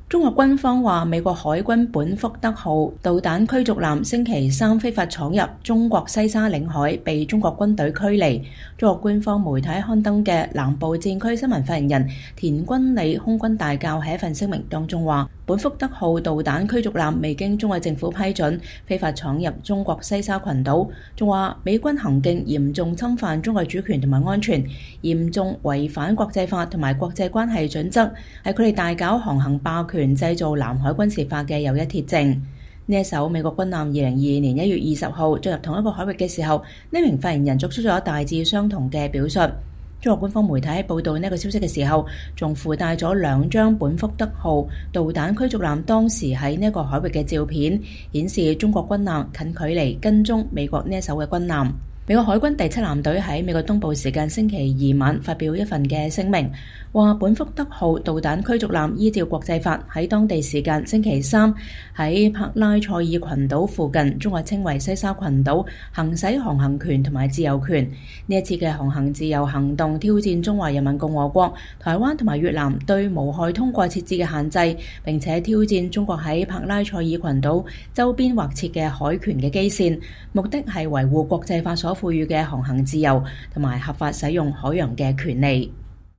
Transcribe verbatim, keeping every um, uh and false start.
中國軍方話，美國海軍本福德號導彈驅逐艦星期三非法闖入中國西沙領海，被中國軍隊驅離。中國官方媒體刊登嘅南部戰區新聞發言人田軍理空軍大校喺一份聲明當中話，本福德號導彈驅逐艦未經中國政府批准，非法闖入中國西沙群島，仲話美軍行徑嚴重侵犯中國主權同埋安全，嚴重違反國際法同埋國際關係準則，係佢哋大搞航行霸權、製造南海軍事化嘅又一鐵證。呢一艘美國軍艦二零二二年一月二十號進入同一個海域嘅時候，呢名發言人作出咗大致相同嘅表述。中國官方媒體喺報道呢個消息嘅時候，仲附帶咗兩張本福德號導彈驅逐艦當時喺呢個海域嘅照片，顯示中國軍艦近距離跟蹤美國呢一艘嘅軍艦。美國海軍第七艦隊喺美國東部時間星期二晚發表一份嘅聲明，話本福德號導彈驅逐艦依照國際法喺當地時間星期三喺帕拉塞爾群島附近，中國稱為西沙群島，行使航行權同埋自由權。呢一次嘅航行自由行動挑戰中華人民共和國、台灣同埋越南對無害通過設置嘅限制，並且挑戰中國喺帕拉塞爾群島周邊劃設嘅海權嘅基線，目的係維護國際法所賦予嘅航行自由同埋合法使用海洋嘅權利。